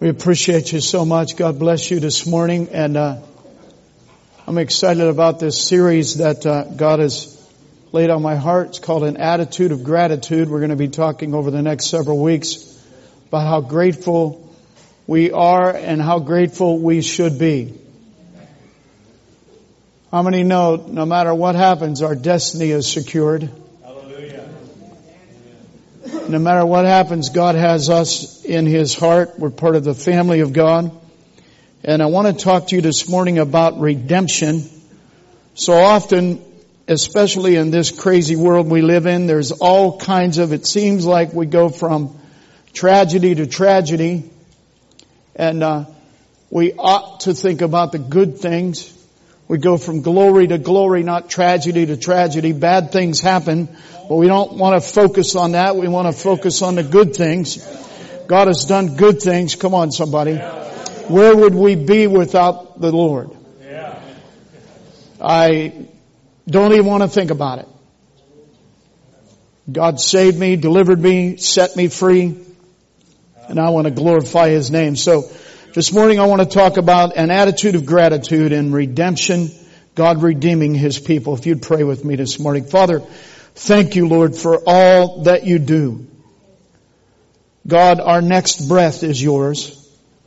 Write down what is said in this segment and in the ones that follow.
We appreciate you so much. God bless you this morning. And I'm excited about this series that God has laid on my heart. It's called An Attitude of Gratitude. We're going to be talking over the next several weeks about how grateful we are and how grateful we should be. How many know no matter what happens, our destiny is secured? No matter what happens, God has us in His heart. We're part of the family of God. And I want to talk to you this morning about redemption. So often, especially in this crazy world we live in, there's all kinds of, it seems like we go from tragedy to tragedy. And we ought to think about the good things. We go from glory to glory, not tragedy to tragedy. Bad things happen, but we don't want to focus on that. We want to focus on the good things. God has done good things. Come on, somebody. Where would we be without the Lord? I don't even want to think about it. God saved me, delivered me, set me free, and I want to glorify His name. So this morning I want to talk about an attitude of gratitude and redemption, God redeeming His people. If you'd pray with me this morning. Father, thank you, Lord, for all that you do. God, our next breath is yours.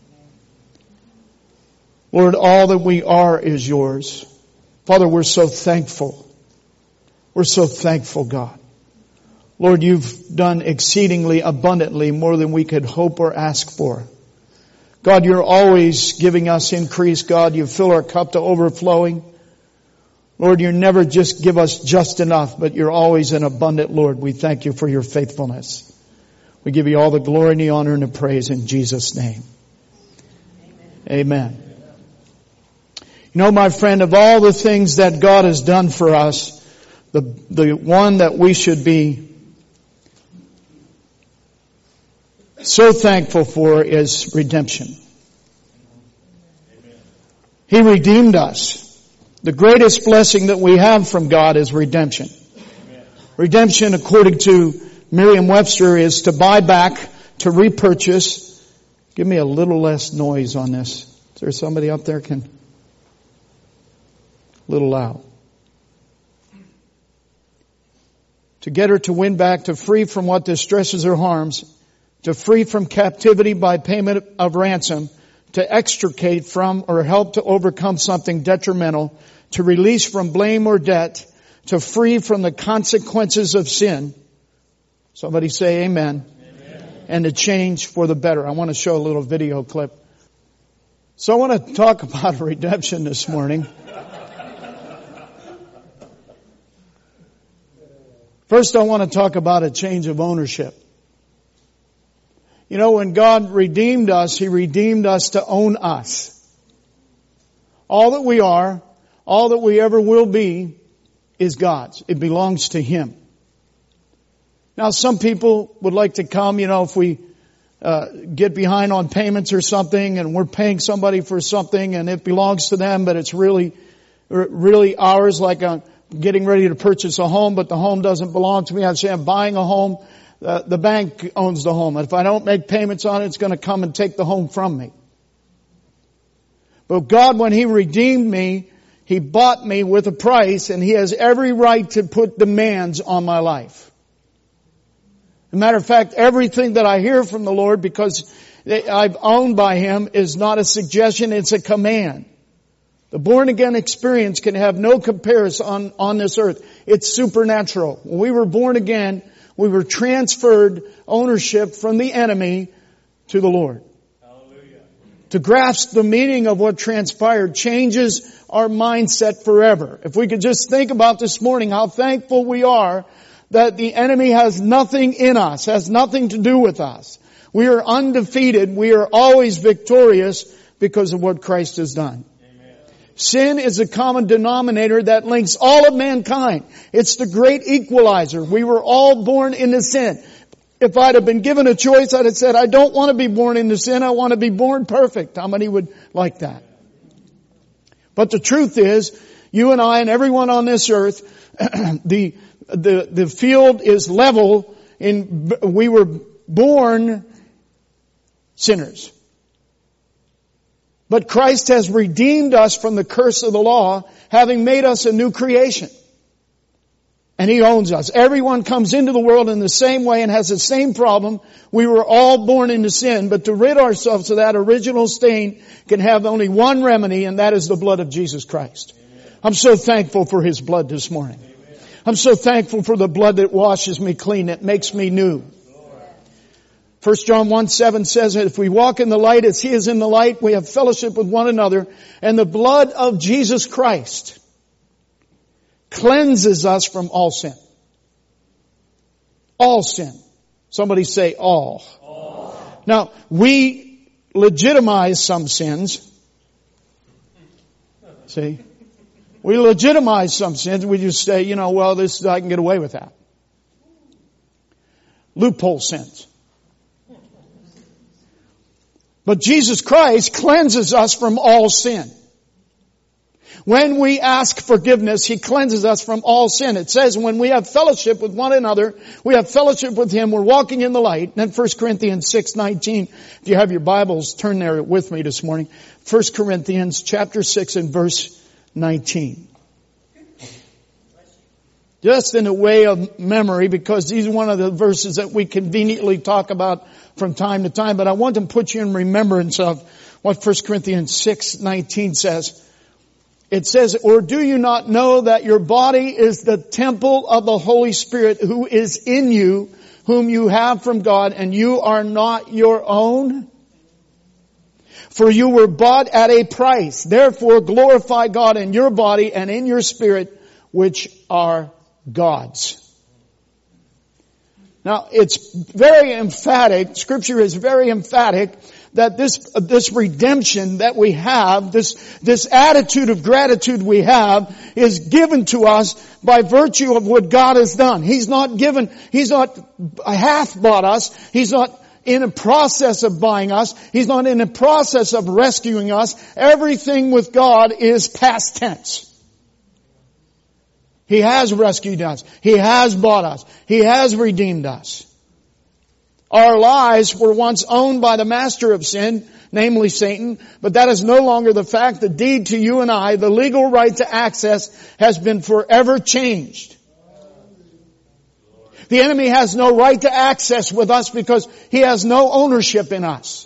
Lord, all that we are is yours. Father, we're so thankful. We're so thankful, God. Lord, you've done exceedingly abundantly more than we could hope or ask for. God, you're always giving us increase. God, you fill our cup to overflowing. Lord, you never just give us just enough, but you're always an abundant Lord. We thank you for your faithfulness. We give you all the glory and the honor and the praise in Jesus' name. Amen. You know, my friend, of all the things that God has done for us, the one that we should be so thankful for is redemption. He redeemed us. The greatest blessing that we have from God is redemption. Redemption, according to Merriam-Webster, is to buy back, to repurchase. Give me a little less noise on this. Is there somebody up there can? A little loud. To get her to win back, to free from what distresses or harms, to free from captivity by payment of ransom, to extricate from or help to overcome something detrimental, to release from blame or debt, to free from the consequences of sin. Somebody say amen. Amen. And to change for the better. I want to show a little video clip. So I want to talk about redemption this morning. First, I want to talk about a change of ownership. You know, when God redeemed us, He redeemed us to own us. All that we are, all that we ever will be, is God's. It belongs to Him. Now, some people would like to come, you know, if we get behind on payments or something and we're paying somebody for something and it belongs to them, but it's really ours, like getting ready to purchase a home, but the home doesn't belong to me. I'd say I'm buying a home. The bank owns the home. And if I don't make payments on it, it's going to come and take the home from me. But God, when He redeemed me, He bought me with a price, and He has every right to put demands on my life. As a matter of fact, everything that I hear from the Lord, because I'm owned by Him, is not a suggestion, it's a command. The born again experience can have no comparison on this earth. It's supernatural. When we were born again, we were transferred ownership from the enemy to the Lord. Hallelujah. To grasp the meaning of what transpired changes our mindset forever. If we could just think about this morning how thankful we are that the enemy has nothing in us, has nothing to do with us. We are undefeated. We are always victorious because of what Christ has done. Sin is a common denominator that links all of mankind. It's the great equalizer. We were all born into sin. If I'd have been given a choice, I'd have said, I don't want to be born into sin. I want to be born perfect. How many would like that? But the truth is, you and I and everyone on this earth, the field is level. We were born sinners. But Christ has redeemed us from the curse of the law, having made us a new creation. And He owns us. Everyone comes into the world in the same way and has the same problem. We were all born into sin, but to rid ourselves of that original stain can have only one remedy, and that is the blood of Jesus Christ. Amen. I'm so thankful for His blood this morning. Amen. I'm so thankful for the blood that washes me clean, that makes me new. 1 John 1:7 says that if we walk in the light as He is in the light, we have fellowship with one another, and the blood of Jesus Christ cleanses us from all sin. All sin. Somebody say all. All. Now, we legitimize some sins. See? We legitimize some sins. We just say, well, I can get away with that. Loophole sins. But Jesus Christ cleanses us from all sin. When we ask forgiveness, He cleanses us from all sin. It says when we have fellowship with one another, we have fellowship with Him, we're walking in the light. And then 1 Corinthians 6:19, if you have your Bibles, turn there with me this morning. 1 Corinthians chapter 6 and verse 19. Just in a way of memory, because these are one of the verses that we conveniently talk about from time to time, but I want to put you in remembrance of what 1 Corinthians 6:19 says. It says, or do you not know that your body is the temple of the Holy Spirit who is in you, whom you have from God, and you are not your own? For you were bought at a price. Therefore glorify God in your body and in your spirit, which are God's. Now, it's very emphatic, Scripture is very emphatic, that this redemption that we have, this attitude of gratitude we have, is given to us by virtue of what God has done. He's not half bought us. He's not in a process of buying us. He's not in a process of rescuing us. Everything with God is past tense. He has rescued us. He has bought us. He has redeemed us. Our lives were once owned by the master of sin, namely Satan, but that is no longer the fact. The deed to you and I, the legal right to access, has been forever changed. The enemy has no right to access with us because he has no ownership in us.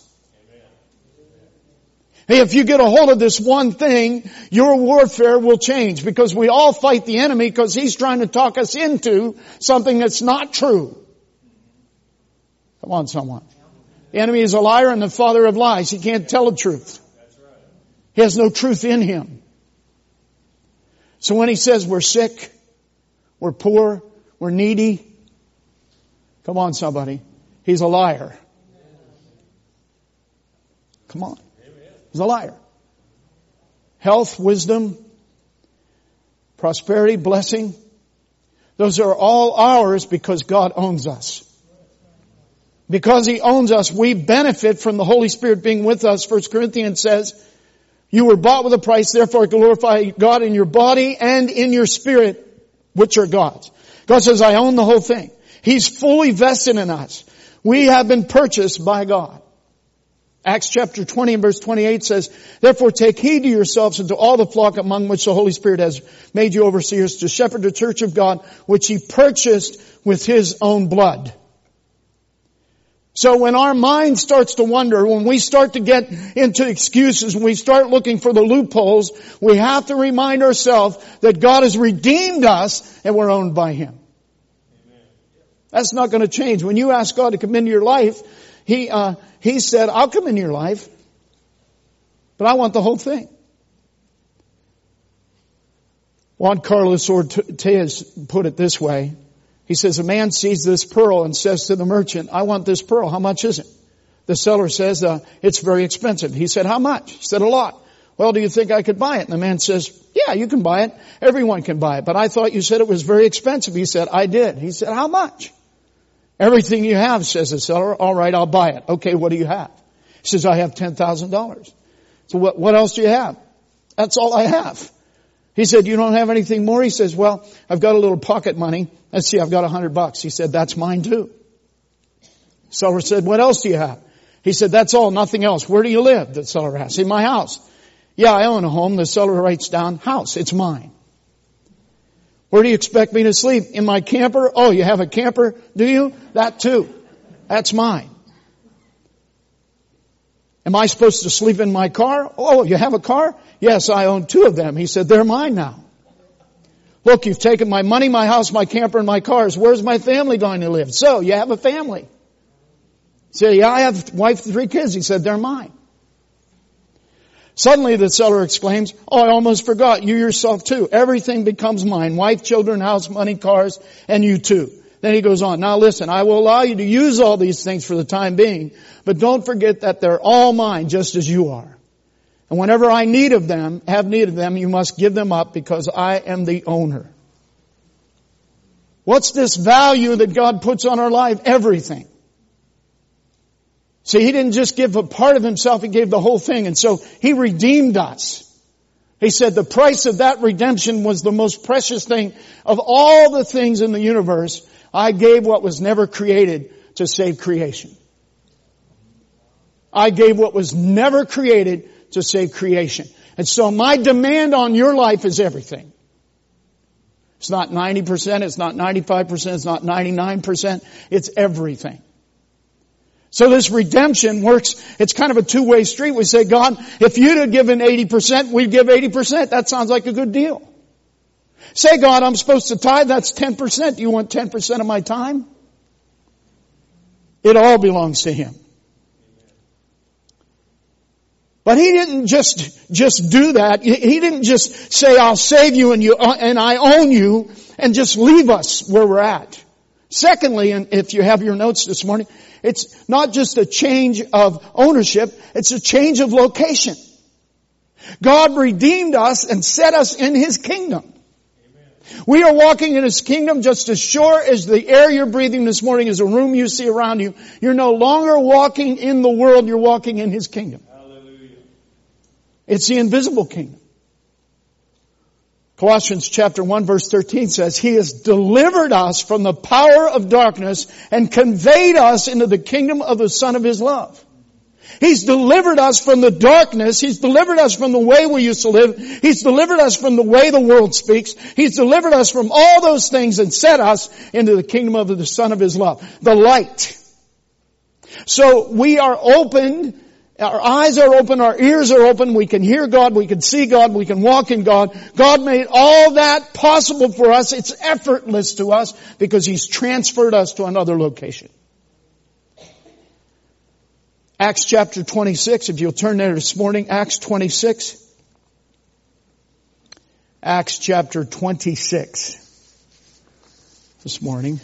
Hey, if you get a hold of this one thing, your warfare will change, because we all fight the enemy because he's trying to talk us into something that's not true. Come on, someone. The enemy is a liar and the father of lies. He can't tell the truth. He has no truth in him. So when he says we're sick, we're poor, we're needy, come on, somebody, he's a liar. Come on. He's a liar. Health, wisdom, prosperity, blessing, those are all ours because God owns us. Because He owns us, we benefit from the Holy Spirit being with us. 1 Corinthians says, you were bought with a price, therefore glorify God in your body and in your spirit, which are God's. God says, I own the whole thing. He's fully vested in us. We have been purchased by God. Acts chapter 20 and verse 28 says, therefore take heed to yourselves and to all the flock among which the Holy Spirit has made you overseers to shepherd the church of God, which He purchased with His own blood. So when our mind starts to wonder, when we start to get into excuses, when we start looking for the loopholes, we have to remind ourselves that God has redeemed us and we're owned by Him. Amen. That's not going to change. When you ask God to come into your life, He said, I'll come into your life, but I want the whole thing. Juan Carlos Ortez put it this way. He says, a man sees this pearl and says to the merchant, I want this pearl. How much is it? The seller says, it's very expensive. He said, how much? He said, a lot. Well, do you think I could buy it? And the man says, yeah, you can buy it. Everyone can buy it. But I thought you said it was very expensive. He said, I did. He said, how much? Everything you have, says the seller. All right, I'll buy it. Okay, what do you have? He says, I have $10,000. So what else do you have? That's all I have. He said, you don't have anything more? He says, well, I've got a little pocket money. I've got $100. He said, that's mine too. Seller said, what else do you have? He said, that's all, nothing else. Where do you live? The seller asked. In my house. Yeah, I own a home. The seller writes down, house. It's mine. Where do you expect me to sleep? In my camper? Oh, you have a camper? Do you? That too. That's mine. Am I supposed to sleep in my car? Oh, you have a car? Yes, I own 2 of them. He said, they're mine now. Look, you've taken my money, my house, my camper, and my cars. Where's my family going to live? So, you have a family. He said, yeah, I have a wife and 3 kids. He said, they're mine. Suddenly the seller exclaims, oh, I almost forgot, you yourself too. Everything becomes mine. Wife, children, house, money, cars, and you too. Then he goes on, now listen, I will allow you to use all these things for the time being, but don't forget that they're all mine just as you are. And whenever I have need of them, you must give them up because I am the owner. What's this value that God puts on our life? Everything. See, He didn't just give a part of Himself, He gave the whole thing. And so He redeemed us. He said the price of that redemption was the most precious thing of all the things in the universe. I gave what was never created to save creation. I gave what was never created to save creation. And so my demand on your life is everything. It's not 90%, it's not 95%, it's not 99%, it's everything. So this redemption works, it's kind of a two-way street. We say, God, if you'd have given 80%, we'd give 80%. That sounds like a good deal. Say, God, I'm supposed to tithe, that's 10%. Do you want 10% of my time? It all belongs to Him. But He didn't just do that. He didn't just say, I'll save you and I own you and just leave us where we're at. Secondly, and if you have your notes this morning, it's not just a change of ownership, it's a change of location. God redeemed us and set us in His kingdom. Amen. We are walking in His kingdom just as sure as the air you're breathing this morning is a room you see around you. You're no longer walking in the world, you're walking in His kingdom. Hallelujah. It's the invisible kingdom. Colossians chapter 1 verse 13 says, He has delivered us from the power of darkness and conveyed us into the kingdom of the Son of His love. He's delivered us from the darkness. He's delivered us from the way we used to live. He's delivered us from the way the world speaks. He's delivered us from all those things and set us into the kingdom of the Son of His love, the light. So we are opened. Our eyes are open, our ears are open, we can hear God, we can see God, we can walk in God. God made all that possible for us. It's effortless to us because He's transferred us to another location. Acts chapter 26, if you'll turn there this morning, Acts 26. Acts chapter 26 this morning.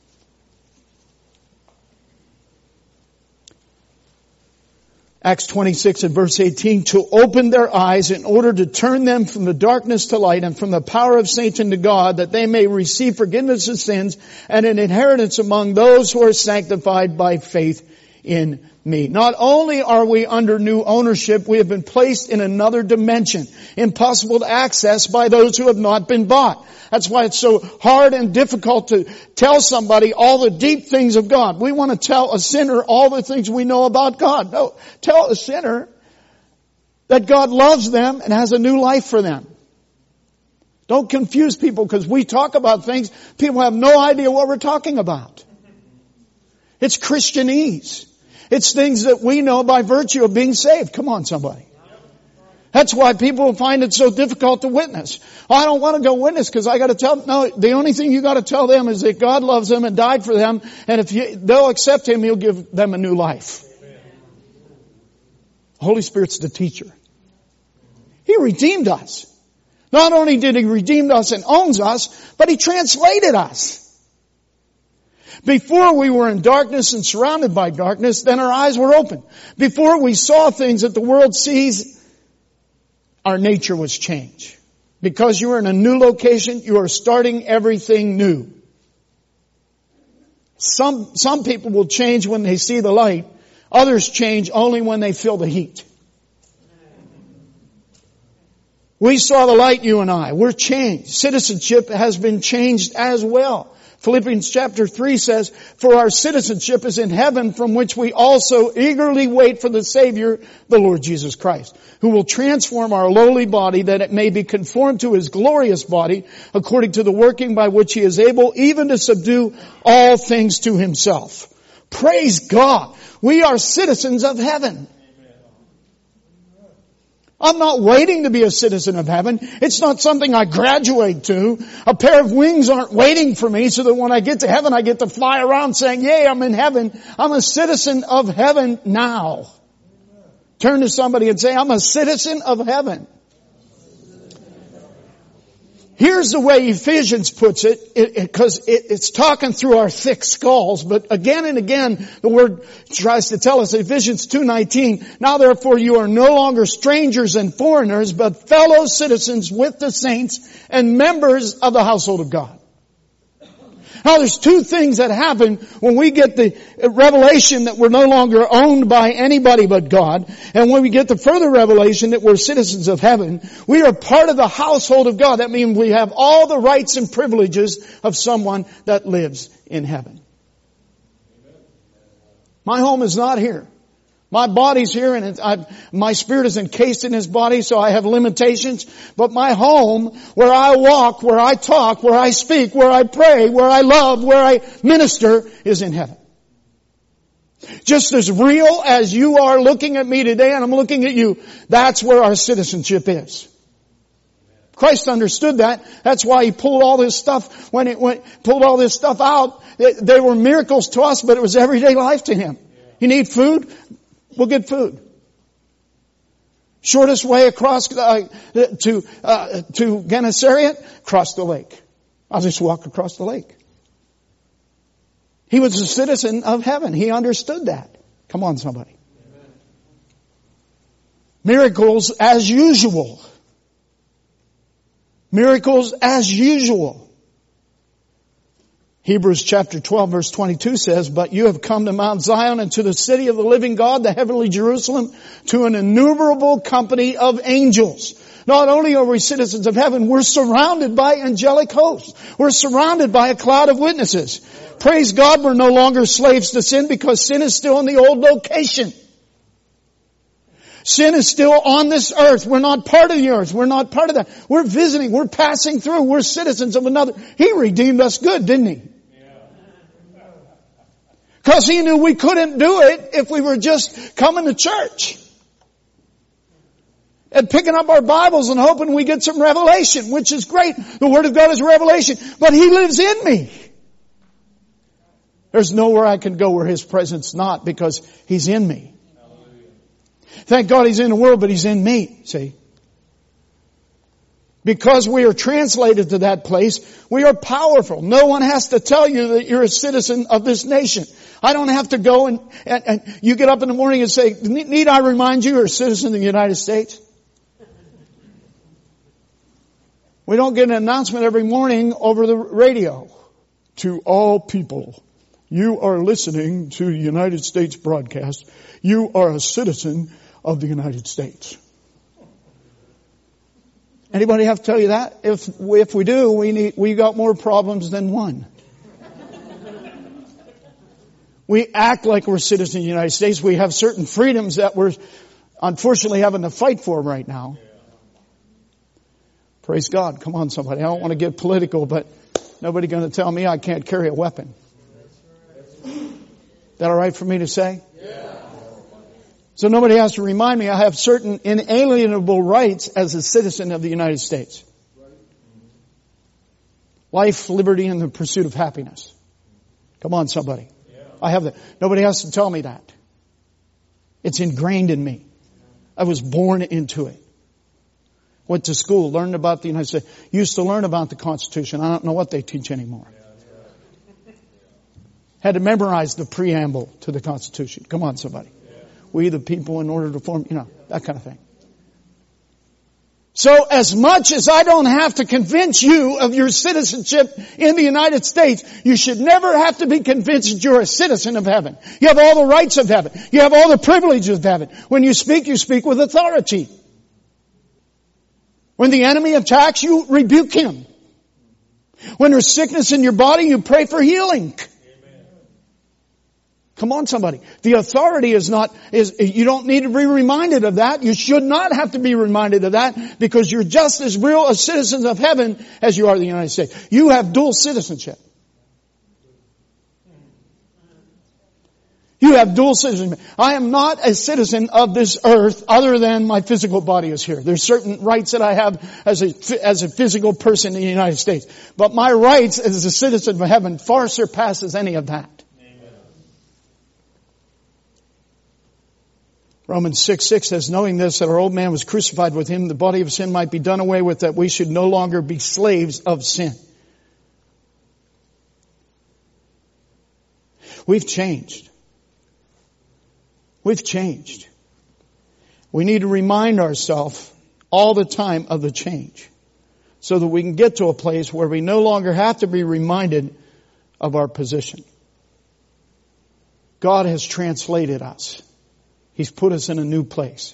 Acts 26 and verse 18, to open their eyes in order to turn them from the darkness to light and from the power of Satan to God, that they may receive forgiveness of sins and an inheritance among those who are sanctified by faith in me. Not only are we under new ownership, we have been placed in another dimension, impossible to access by those who have not been bought. That's why it's so hard and difficult to tell somebody all the deep things of God. We want to tell a sinner all the things we know about God. No, tell a sinner that God loves them and has a new life for them. Don't confuse people because we talk about things, people have no idea what we're talking about. It's Christianese. It's things that we know by virtue of being saved. Come on, somebody. That's why people find it so difficult to witness. I don't want to go witness because I got to tell them. No, the only thing you got to tell them is that God loves them and died for them. And if they'll accept Him, He'll give them a new life. The Holy Spirit's the teacher. He redeemed us. Not only did He redeem us and owns us, but He translated us. Before we were in darkness and surrounded by darkness, then our eyes were open. Before we saw things that the world sees, our nature was changed. Because you are in a new location, you are starting everything new. Some people will change when they see the light. Others change only when they feel the heat. We saw the light, you and I. We're changed. Citizenship has been changed as well. Philippians chapter 3 says, for our citizenship is in heaven, from which we also eagerly wait for the Savior, the Lord Jesus Christ, who will transform our lowly body that it may be conformed to His glorious body, according to the working by which He is able even to subdue all things to Himself. Praise God. We are citizens of heaven. I'm not waiting to be a citizen of heaven. It's not something I graduate to. A pair of wings aren't waiting for me so that when I get to heaven I get to fly around saying, yay, I'm in heaven. I'm a citizen of heaven now. Turn to somebody and say, I'm a citizen of heaven. Here's the way Ephesians puts it, because it's talking through our thick skulls, but again and again the Word tries to tell us, Ephesians 2:19, now therefore you are no longer strangers and foreigners, but fellow citizens with the saints and members of the household of God. Now there's two things that happen when we get the revelation that we're no longer owned by anybody but God, and when we get the further revelation that we're citizens of heaven. We are part of the household of God. That means we have all the rights and privileges of someone that lives in heaven. My home is not here. My body's here and my spirit is encased in His body, so I have limitations. But my home, where I walk, where I talk, where I speak, where I pray, where I love, where I minister, is in heaven. Just as real as you are looking at me today and I'm looking at you, that's where our citizenship is. Christ understood that. That's why He pulled all this stuff, pulled all this stuff out. They were miracles to us, but it was everyday life to Him. You need food? We'll get food. Shortest way across to Gennesaret, cross the lake. I'll just walk across the lake. He was a citizen of heaven. He understood that. Come on, somebody. Amen. Miracles as usual. Miracles as usual. Hebrews chapter 12 verse 22 says, but you have come to Mount Zion and to the city of the living God, the heavenly Jerusalem, to an innumerable company of angels. Not only are we citizens of heaven, we're surrounded by angelic hosts. We're surrounded by a cloud of witnesses. Praise God, we're no longer slaves to sin because sin is still in the old location. Sin is still on this earth. We're not part of the earth. We're not part of that. We're visiting. We're passing through. We're citizens of another. He redeemed us good, didn't He? Because He knew we couldn't do it if we were just coming to church and picking up our Bibles and hoping we get some revelation, which is great. The Word of God is revelation. But He lives in me. There's nowhere I can go where His presence not, because He's in me. Thank God He's in the world, but He's in me. See? Because we are translated to that place, we are powerful. No one has to tell you that you're a citizen of this nation. I don't have to go and you get up in the morning and say, need I remind you you're a citizen of the United States? We don't get an announcement every morning over the radio. To all people, you are listening to the United States broadcast. You are a citizen of the United States. Anybody have to tell you that? If we do, we got more problems than one. We act like we're citizens of the United States. We have certain freedoms that we're unfortunately having to fight for right now. Praise God. Come on, somebody. I don't want to get political, but nobody going to tell me I can't carry a weapon. Is that all right for me to say? Yeah. So nobody has to remind me I have certain inalienable rights as a citizen of the United States. Life, liberty, and the pursuit of happiness. Come on, somebody. I have that. Nobody has to tell me that. It's ingrained in me. I was born into it. Went to school, learned about the United States. Used to learn about the Constitution. I don't know what they teach anymore. Had to memorize the preamble to the Constitution. Come on, somebody. We the people in order to form, that kind of thing. So as much as I don't have to convince you of your citizenship in the United States, you should never have to be convinced that you're a citizen of heaven. You have all the rights of heaven. You have all the privileges of heaven. When you speak with authority. When the enemy attacks, you rebuke him. When there's sickness in your body, you pray for healing. Come on, somebody. The authority you don't need to be reminded of that. You should not have to be reminded of that because you're just as real a citizens of heaven as you are the United States. You have dual citizenship. You have dual citizenship. I am not a citizen of this earth other than my physical body is here. There's certain rights that I have as a physical person in the United States. But my rights as a citizen of heaven far surpasses any of that. Romans 6:6 says, knowing this, that our old man was crucified with him, the body of sin might be done away with, that we should no longer be slaves of sin. We've changed. We've changed. We need to remind ourselves all the time of the change so that we can get to a place where we no longer have to be reminded of our position. God has translated us. He's put us in a new place.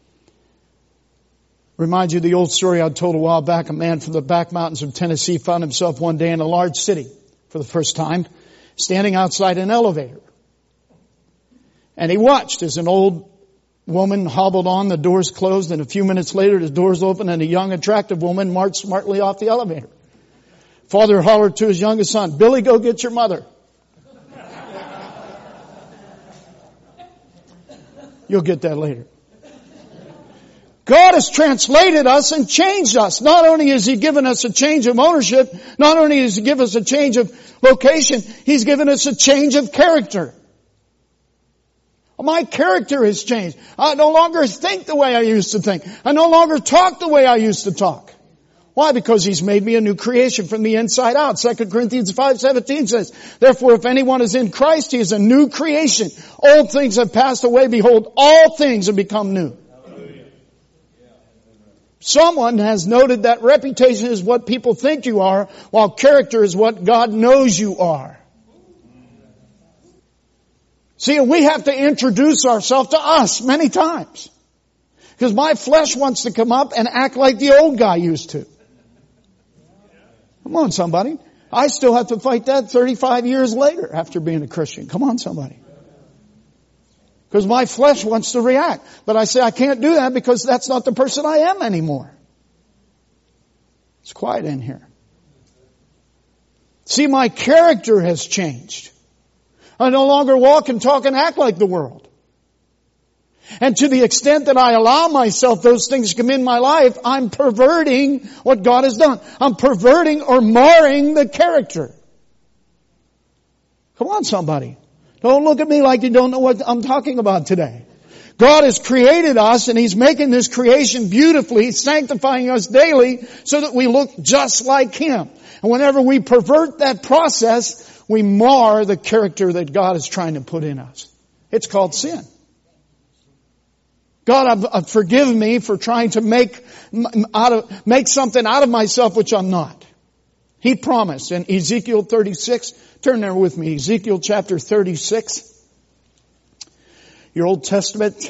Remind you of the old story I told a while back. A man from the back mountains of Tennessee found himself one day in a large city for the first time, standing outside an elevator. And he watched as an old woman hobbled on, the doors closed, and a few minutes later the doors opened and a young, attractive woman marched smartly off the elevator. Father hollered to his youngest son, Billy, go get your mother. You'll get that later. God has translated us and changed us. Not only has He given us a change of ownership, not only has He given us a change of location, He's given us a change of character. My character has changed. I no longer think the way I used to think. I no longer talk the way I used to talk. Why? Because He's made me a new creation from the inside out. 2 Corinthians 5:17 says, therefore if anyone is in Christ, he is a new creation. Old things have passed away. Behold, all things have become new. Someone has noted that reputation is what people think you are, while character is what God knows you are. See, we have to introduce ourselves to us many times. Because my flesh wants to come up and act like the old guy used to. Come on, somebody. I still have to fight that 35 years later after being a Christian. Come on, somebody. Because my flesh wants to react. But I say I can't do that because that's not the person I am anymore. It's quiet in here. See, my character has changed. I no longer walk and talk and act like the world. And to the extent that I allow myself those things to come in my life, I'm perverting what God has done. I'm perverting or marring the character. Come on, somebody. Don't look at me like you don't know what I'm talking about today. God has created us and He's making this creation beautifully, sanctifying us daily so that we look just like Him. And whenever we pervert that process, we mar the character that God is trying to put in us. It's called sin. God, forgive me for trying to make something out of myself which I'm not. He promised in Ezekiel 36, turn there with me, Ezekiel chapter 36, your Old Testament,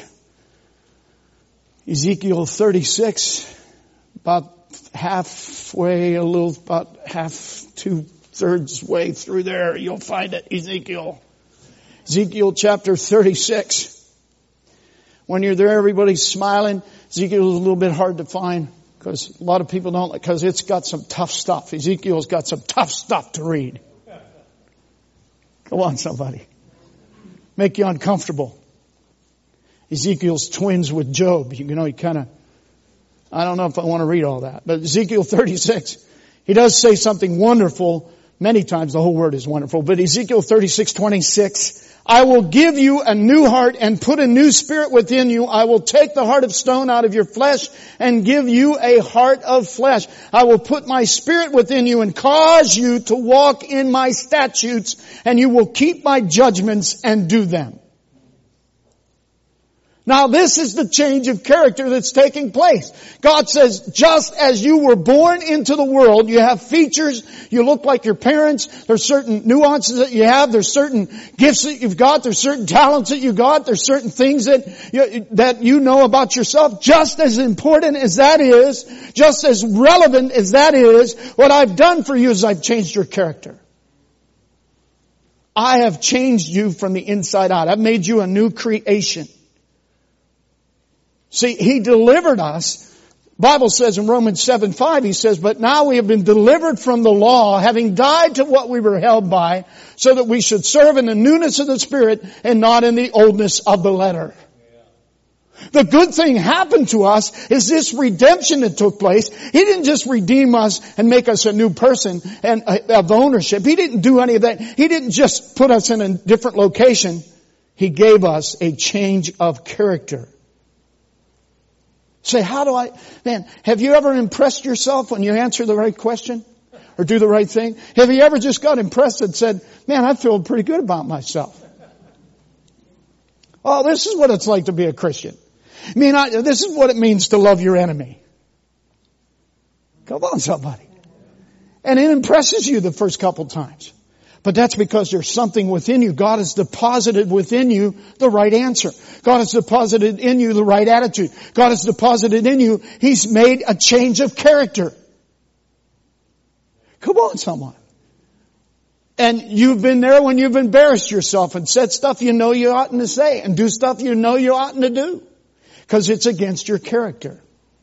Ezekiel 36, about halfway, about half, 2/3 way through there, you'll find it, Ezekiel chapter 36. When you're there, everybody's smiling. Ezekiel is a little bit hard to find because a lot of people don't, because it's got some tough stuff. Ezekiel's got some tough stuff to read. Come on, somebody. Make you uncomfortable. Ezekiel's twins with Job. You know, I don't know if I want to read all that. But Ezekiel 36, he does say something wonderful. Many times the whole word is wonderful. But Ezekiel 36:26, I will give you a new heart and put a new spirit within you. I will take the heart of stone out of your flesh and give you a heart of flesh. I will put my spirit within you and cause you to walk in my statutes, and you will keep my judgments and do them. Now this is the change of character that's taking place. God says, just as you were born into the world, you have features, you look like your parents, there's certain nuances that you have, there's certain gifts that you've got, there's certain talents that you got, there's certain things that you know about yourself. Just as important as that is, just as relevant as that is, what I've done for you is I've changed your character. I have changed you from the inside out. I've made you a new creation. See, He delivered us. Bible says in Romans 7:5, He says, but now we have been delivered from the law, having died to what we were held by, so that we should serve in the newness of the Spirit and not in the oldness of the letter. The good thing happened to us is this redemption that took place. He didn't just redeem us and make us a new person and of ownership. He didn't do any of that. He didn't just put us in a different location. He gave us a change of character. Say, have you ever impressed yourself when you answer the right question? Or do the right thing? Have you ever just got impressed and said, man, I feel pretty good about myself? Oh, this is what it's like to be a Christian. This is what it means to love your enemy. Come on, somebody. And it impresses you the first couple times. But that's because there's something within you. God has deposited within you the right answer. God has deposited in you the right attitude. God has deposited in you, He's made a change of character. Come on, someone. And you've been there when you've embarrassed yourself and said stuff you know you oughtn't to say and do stuff you know you oughtn't to do. Because it's against your character.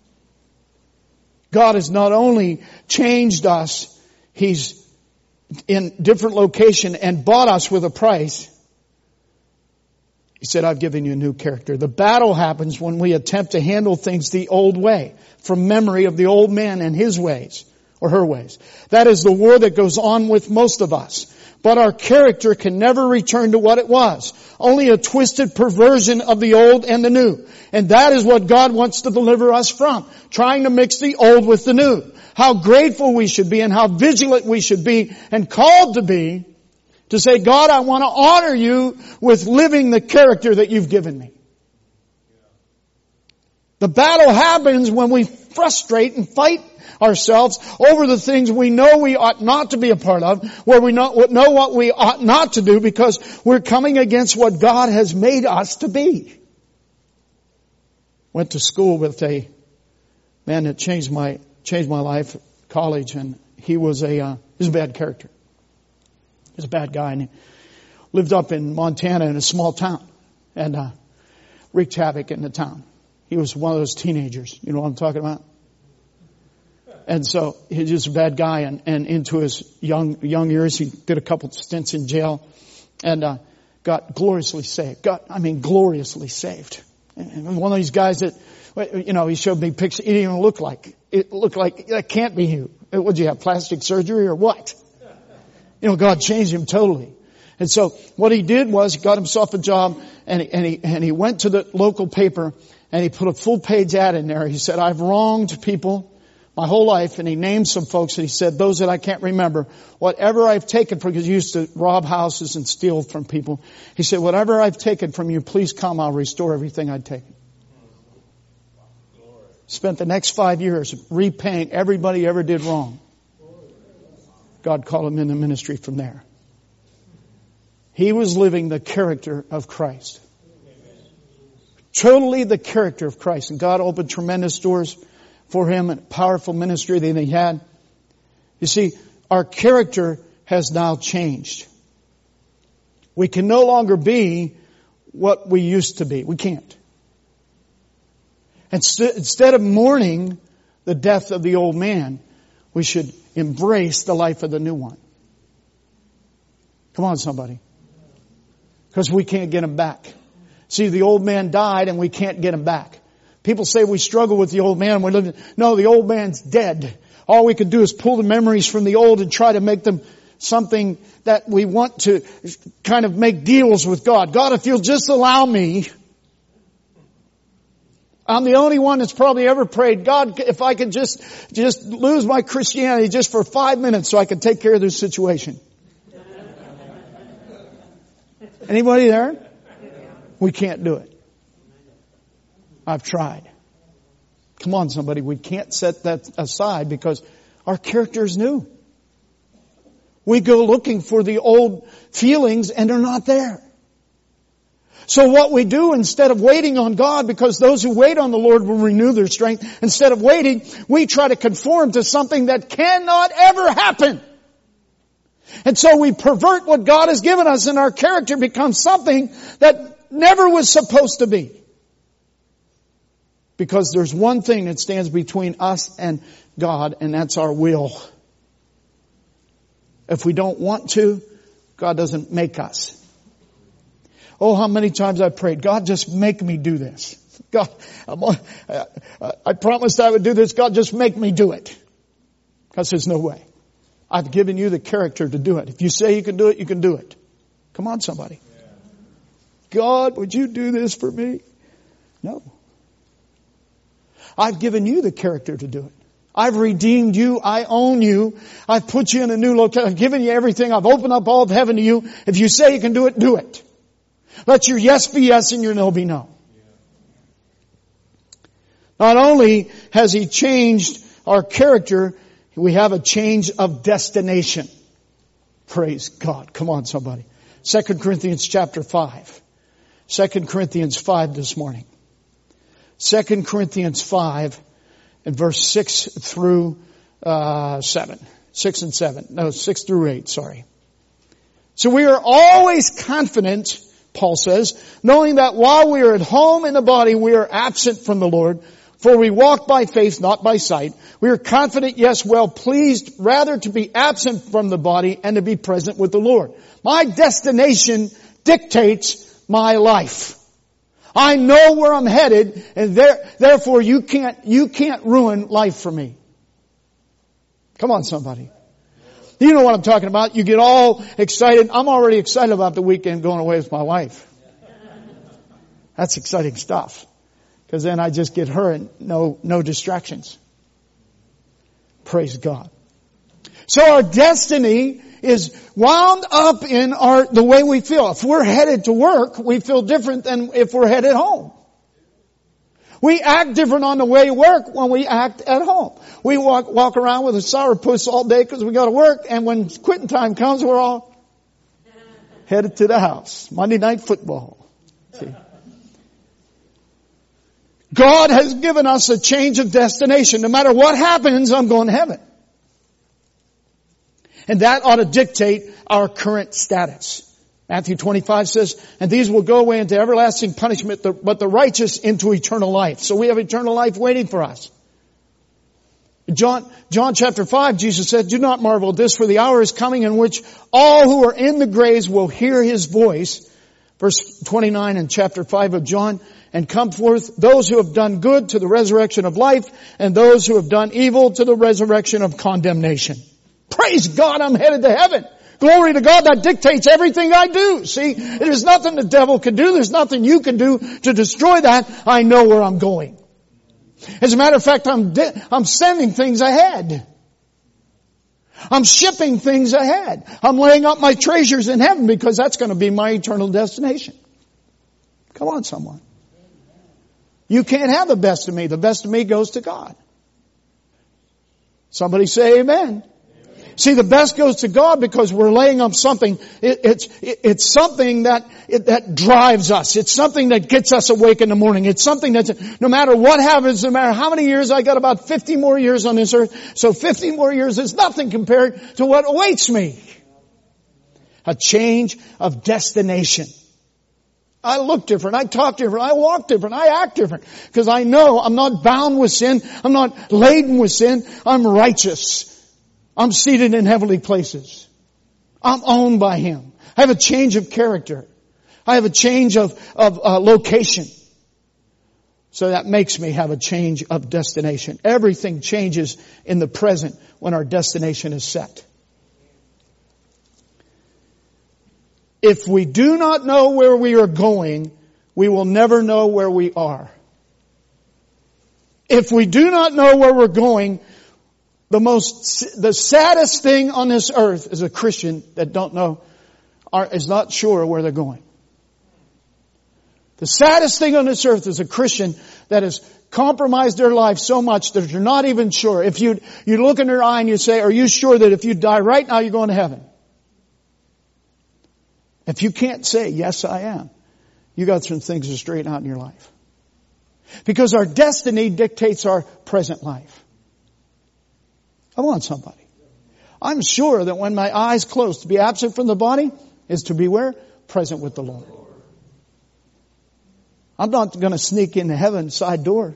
God has not only changed us, He's in different location and bought us with a price. He said, I've given you a new character. The battle happens when we attempt to handle things the old way, from memory of the old man and his ways, or her ways. That is the war that goes on with most of us. But our character can never return to what it was. Only a twisted perversion of the old and the new. And that is what God wants to deliver us from. Trying to mix the old with the new. How grateful we should be and how vigilant we should be and called to be to say, God, I want to honor you with living the character that you've given me. The battle happens when we frustrate and fight ourselves over the things we know we ought not to be a part of, where we know what we ought not to do because we're coming against what God has made us to be. Went to school with a man that changed my life, college, and he was a bad character. He was a bad guy, and he lived up in Montana in a small town and wreaked havoc in the town. He was one of those teenagers. You know what I'm talking about? And so he's just a bad guy, and into his young years, he did a couple stints in jail and got gloriously saved. Gloriously saved. And one of these guys that, he showed me pictures. He didn't even look like that can't be you. Would you have plastic surgery or what? God changed him totally. And so what he did was he got himself a job, and he went to the local paper and he put a full page ad in there. He said, I've wronged people my whole life, and he named some folks, and he said, those that I can't remember, whatever I've taken from, because he used to rob houses and steal from people. He said, whatever I've taken from you, please come, I'll restore everything I'd taken. Spent the next 5 years repaying everybody he ever did wrong. God called him in the ministry from there. He was living the character of Christ. Totally the character of Christ. And God opened tremendous doors for him, and powerful ministry that he had. You see, our character has now changed. We can no longer be what we used to be. We can't. Instead of mourning the death of the old man, we should embrace the life of the new one. Come on, somebody. Because we can't get him back. See, the old man died and we can't get him back. People say we struggle with the old man. No, the old man's dead. All we can do is pull the memories from the old and try to make them something that we want to kind of make deals with God. God, if you'll just allow me. I'm the only one that's probably ever prayed, God, if I could just lose my Christianity just for 5 minutes so I can take care of this situation. Anybody there? We can't do it. I've tried. Come on, somebody. We can't set that aside because our character is new. We go looking for the old feelings and they're not there. So what we do, instead of waiting on God, because those who wait on the Lord will renew their strength, instead of waiting, we try to conform to something that cannot ever happen. And so we pervert what God has given us, and our character becomes something that never was supposed to be. Because there's one thing that stands between us and God, and that's our will. If we don't want to, God doesn't make us. Oh, how many times I prayed, God, just make me do this. God, I promised I would do this. God, just make me do it. God says, no way. I've given you the character to do it. If you say you can do it, you can do it. Come on, somebody. God, would you do this for me? No. I've given you the character to do it. I've redeemed you. I own you. I've put you in a new location. I've given you everything. I've opened up all of heaven to you. If you say you can do it, do it. Let your yes be yes and your no be no. Not only has He changed our character, we have a change of destination. Praise God. Come on, somebody. 2 Corinthians chapter 5. 2 Corinthians 5 this morning. 2 Corinthians 5 and verse 6 through 7. 6 and 7. No, 6 through 8, sorry. So we are always confident, Paul says, knowing that while we are at home in the body, we are absent from the Lord. For we walk by faith, not by sight. We are confident, yes, well pleased, rather to be absent from the body and to be present with the Lord. My destination dictates my life. I know where I'm headed, and therefore you can't ruin life for me. Come on, somebody. You know what I'm talking about. You get all excited. I'm already excited about the weekend going away with my wife. That's exciting stuff. Because then I just get her and no distractions. Praise God. So our destiny is wound up in the way we feel. If we're headed to work, we feel different than if we're headed home. We act different on the way to work when we act at home. We walk around with a sourpuss all day because we got to work, and when quitting time comes, we're all headed to the house. Monday Night Football. See? God has given us a change of destination. No matter what happens, I'm going to heaven. And that ought to dictate our current status. Matthew 25 says, and these will go away into everlasting punishment, but the righteous into eternal life. So we have eternal life waiting for us. John chapter 5, Jesus said, do not marvel at this, for the hour is coming in which all who are in the graves will hear His voice. Verse 29 in chapter 5 of John, and come forth those who have done good to the resurrection of life, and those who have done evil to the resurrection of condemnation. Praise God, I'm headed to heaven. Glory to God, that dictates everything I do. See, there's nothing the devil can do. There's nothing you can do to destroy that. I know where I'm going. As a matter of fact, I'm sending things ahead. I'm shipping things ahead. I'm laying up my treasures in heaven because that's going to be my eternal destination. Come on, someone. You can't have the best of me. The best of me goes to God. Somebody say amen. See, the best goes to God because we're laying up something. It's something that drives us. It's something that gets us awake in the morning. It's something that's, no matter what happens, no matter how many years, I got about 50 more years on this earth. So 50 more years is nothing compared to what awaits me. A change of destination. I look different. I talk different. I walk different. I act different. Because I know I'm not bound with sin. I'm not laden with sin. I'm righteous. I'm seated in heavenly places. I'm owned by Him. I have a change of character. I have a change of location. So that makes me have a change of destination. Everything changes in the present when our destination is set. If we do not know where we are going, we will never know where we are. If we do not know where we're going, the saddest thing on this earth is a Christian that is not sure where they're going. The saddest thing on this earth is a Christian that has compromised their life so much that they're not even sure. If you look in their eye and you say, are you sure that if you die right now you're going to heaven? If you can't say, yes, I am, you got some things to straighten out in your life. Because our destiny dictates our present life. Come on, somebody. I'm sure that when my eyes close, to be absent from the body is to be where? Present with the Lord. I'm not going to sneak into heaven side door.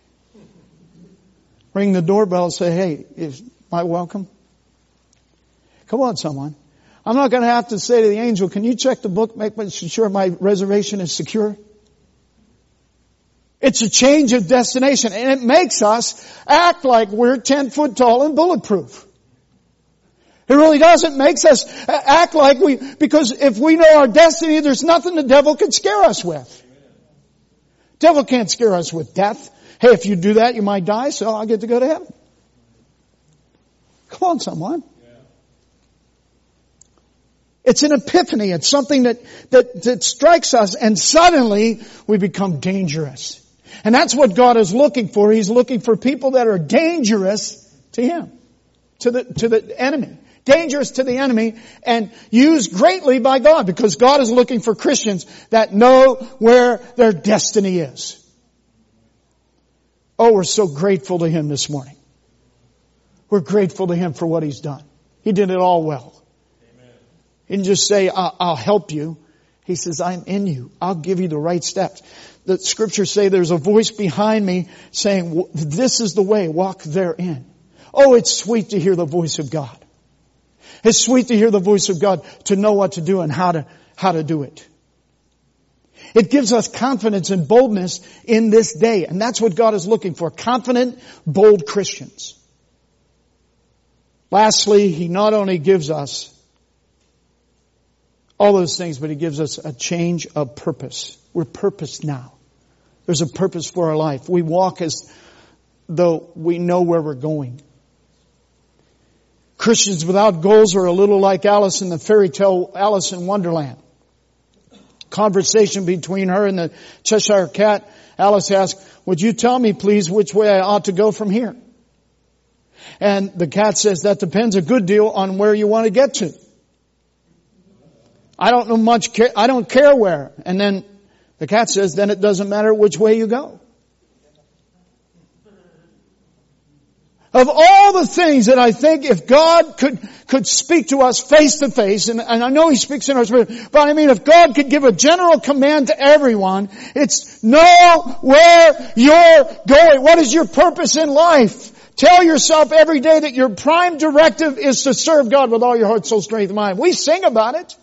Ring the doorbell and say, hey, is my welcome? Come on, someone. I'm not going to have to say to the angel, can you check the book, make sure my reservation is secure? It's a change of destination, and it makes us act like we're 10 foot tall and bulletproof. It really does. It makes us act like because if we know our destiny, there's nothing the devil can scare us with. Devil can't scare us with death. Hey, if you do that, you might die, so I'll get to go to heaven. Come on, someone. It's an epiphany. It's something that strikes us, and suddenly we become dangerous. And that's what God is looking for. He's looking for people that are dangerous to Him, to the enemy. Dangerous to the enemy and used greatly by God, because God is looking for Christians that know where their destiny is. Oh, we're so grateful to Him this morning. We're grateful to Him for what He's done. He did it all well. Amen. He didn't just say, I'll help you. He says, I'm in you. I'll give you the right steps. The scriptures say there's a voice behind me saying, this is the way, walk therein. Oh, it's sweet to hear the voice of God. It's sweet to hear the voice of God, to know what to do and how to do it. It gives us confidence and boldness in this day. And that's what God is looking for. Confident, bold Christians. Lastly, He not only gives us all those things, but He gives us a change of purpose. We're purposed now. There's a purpose for our life. We walk as though we know where we're going. Christians without goals are a little like Alice in the fairy tale Alice in Wonderland. Conversation between her and the Cheshire Cat. Alice asked, would you tell me please which way I ought to go from here? And the cat says, that depends a good deal on where you want to get to. I don't know much, I don't care where. And then the cat says, then it doesn't matter which way you go. Of all the things that I think if God could speak to us face to face, and I know He speaks in our spirit, but I mean if God could give a general command to everyone, it's know where you're going. What is your purpose in life? Tell yourself every day that your prime directive is to serve God with all your heart, soul, strength, and mind. We sing about it.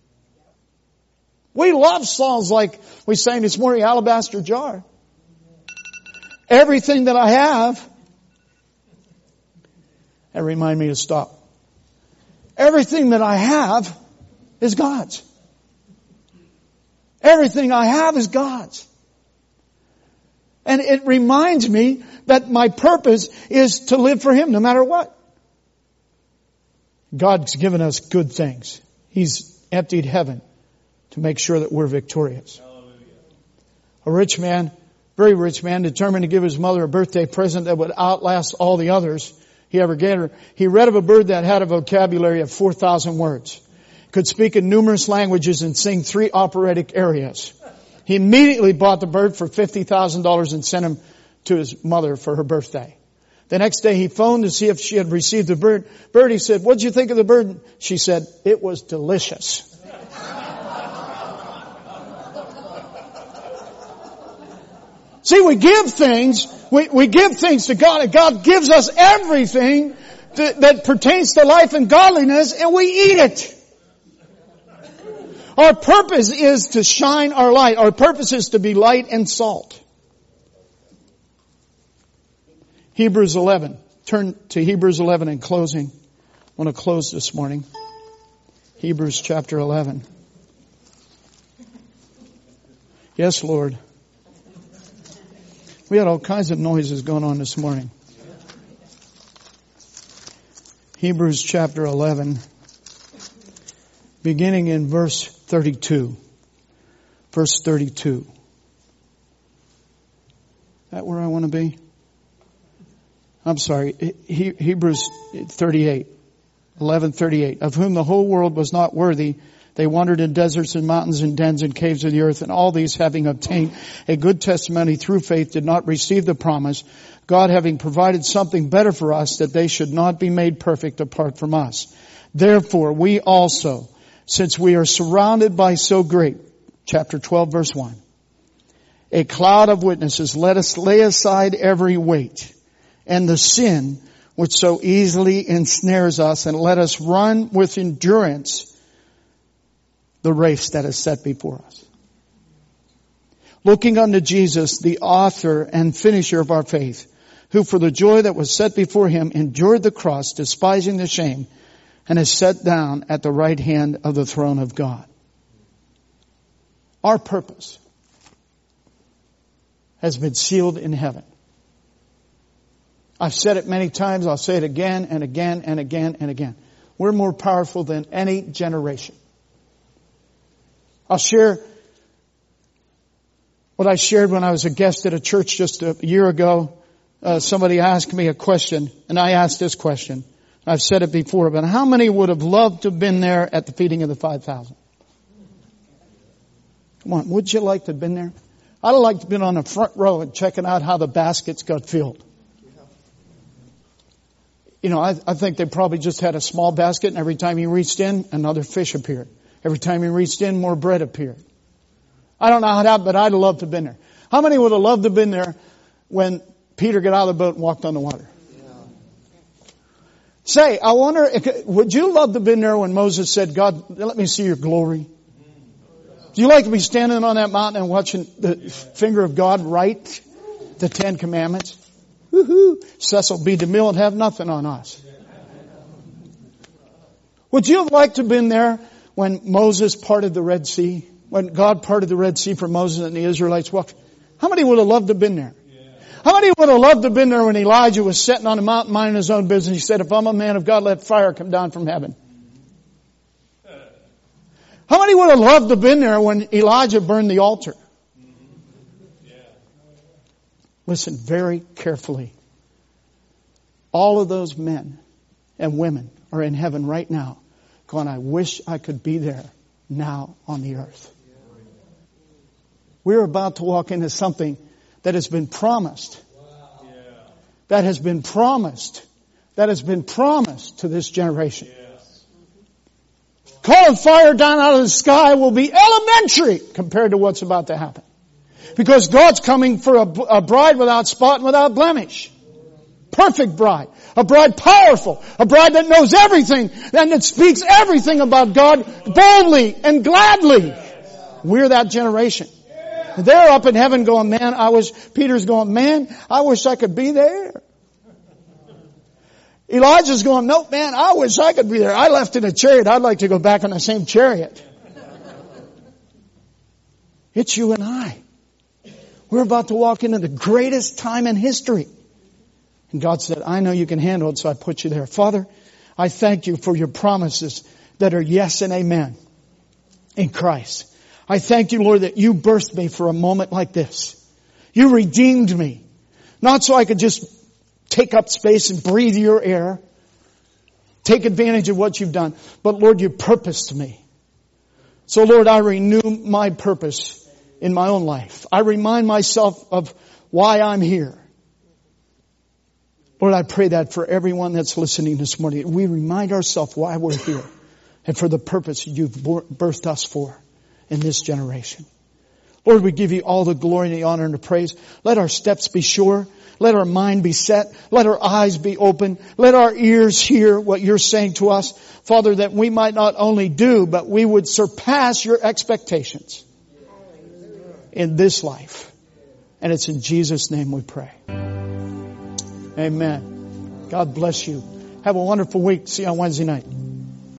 We love songs like we sang this morning, Alabaster Jar. Everything that I have. That remind me to stop. Everything that I have is God's. Everything I have is God's. And it reminds me that my purpose is to live for Him no matter what. God's given us good things. He's emptied heaven to make sure that we're victorious. Hallelujah. A rich man, very rich man, determined to give his mother a birthday present that would outlast all the others he ever gave her. He read of a bird that had a vocabulary of 4,000 words, could speak in numerous languages and sing 3 operatic arias. He immediately bought the bird for $50,000 and sent him to his mother for her birthday. The next day he phoned to see if she had received the bird. He said, what did you think of the bird? She said, it was delicious. See, we give things to God, and God gives us everything that pertains to life and godliness, and we eat it. Our purpose is to shine our light. Our purpose is to be light and salt. Hebrews 11. Turn to Hebrews 11 in closing. I want to close this morning. Hebrews chapter 11. Yes, Lord. We had all kinds of noises going on this morning. Hebrews chapter 11, beginning in verse 32. Verse 32. that where I want to be? I'm sorry. Hebrews 38, 11:38. Of whom the whole world was not worthy. They wandered in deserts and mountains and dens and caves of the earth. And all these, having obtained a good testimony through faith, did not receive the promise. God having provided something better for us, that they should not be made perfect apart from us. Therefore, we also, since we are surrounded by so great, chapter 12, verse 1, a cloud of witnesses, let us lay aside every weight and the sin which so easily ensnares us, and let us run with endurance the race that is set before us. Looking unto Jesus, the author and finisher of our faith, who for the joy that was set before him endured the cross, despising the shame, and is set down at the right hand of the throne of God. Our purpose has been sealed in heaven. I've said it many times. I'll say it again and again and again and again. We're more powerful than any generation. I'll share what I shared when I was a guest at a church just a year ago. Somebody asked me a question, and I asked this question. I've said it before, but how many would have loved to have been there at the feeding of the 5,000? Come on, would you like to have been there? I'd have liked to have been on the front row and checking out how the baskets got filled. You know, I think they probably just had a small basket, and every time you reached in, another fish appeared. Every time you reached in, more bread appeared. I don't know how that, but I'd have loved to have been there. How many would have loved to have been there when Peter got out of the boat and walked on the water? Say, I wonder, would you love to have been there when Moses said, God, let me see your glory? Do you like to be standing on that mountain and watching the finger of God write the 10 Commandments? Woohoo! Cecil B. DeMille would have nothing on us. Would you have liked to have been there when Moses parted the Red Sea? When God parted the Red Sea for Moses and the Israelites walked? How many would have loved to have been there? How many would have loved to have been there when Elijah was sitting on a mountain minding his own business? He said, if I'm a man of God, let fire come down from heaven. How many would have loved to have been there when Elijah burned the altar? Listen very carefully. All of those men and women are in heaven right now going, I wish I could be there now on the earth. We're about to walk into something that has been promised. That has been promised. That has been promised to this generation. Calling fire down out of the sky will be elementary compared to what's about to happen. Because God's coming for a bride without spot and without blemish. Perfect bride. A bride powerful. A bride that knows everything and that speaks everything about God boldly and gladly. We're that generation. They're up in heaven going, man, Peter's going, man, I wish I could be there. Elijah's going, no, man, I wish I could be there. I left in a chariot. I'd like to go back on the same chariot. It's you and I. We're about to walk into the greatest time in history. And God said, I know you can handle it, so I put you there. Father, I thank you for your promises that are yes and amen in Christ. I thank you, Lord, that you birthed me for a moment like this. You redeemed me. Not so I could just take up space and breathe your air. Take advantage of what you've done. But Lord, you purposed me. So Lord, I renew my purpose in my own life. I remind myself of why I'm here. Lord, I pray that for everyone that's listening this morning, we remind ourselves why we're here and for the purpose you've birthed us for in this generation. Lord, we give you all the glory and the honor and the praise. Let our steps be sure. Let our mind be set. Let our eyes be open. Let our ears hear what you're saying to us. Father, that we might not only do, but we would surpass your expectations in this life. And it's in Jesus' name we pray. Amen. God bless you. Have a wonderful week. See you on Wednesday night.